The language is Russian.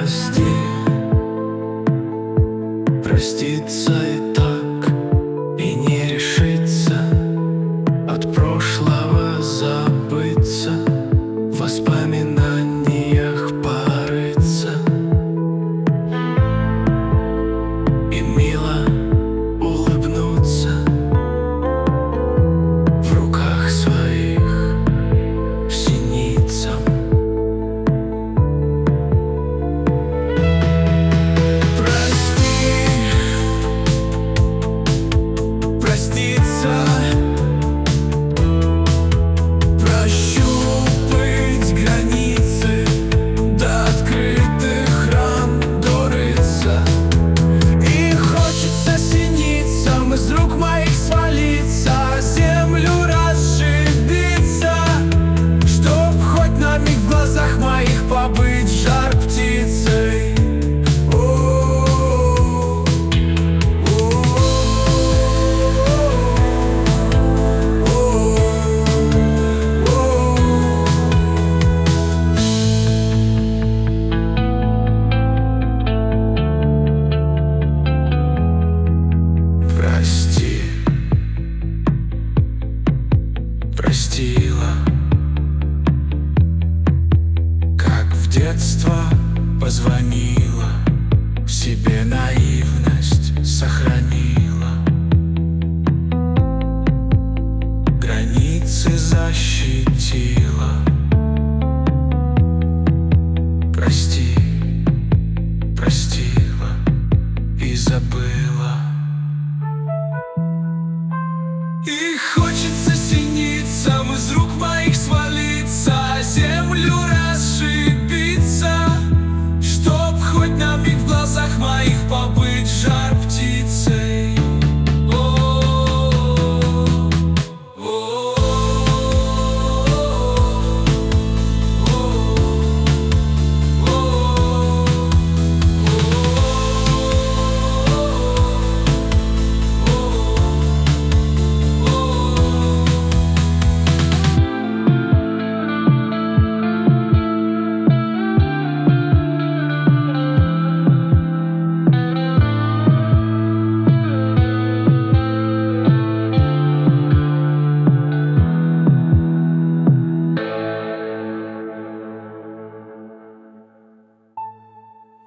прости, проститься и так, и не решиться от прошлого забыться, в воспоминаниях порыться и мило улыбнуться в руках своих синицам. Проститься, прощупать границы, до открытых ран дорыться. И хочется синицам из рук моих свалиться, землю расшибиться, чтоб хоть на миг в глазах моих побыть жар птицей. Прости, простила, как в детство позвонила, себе наивность сохранила.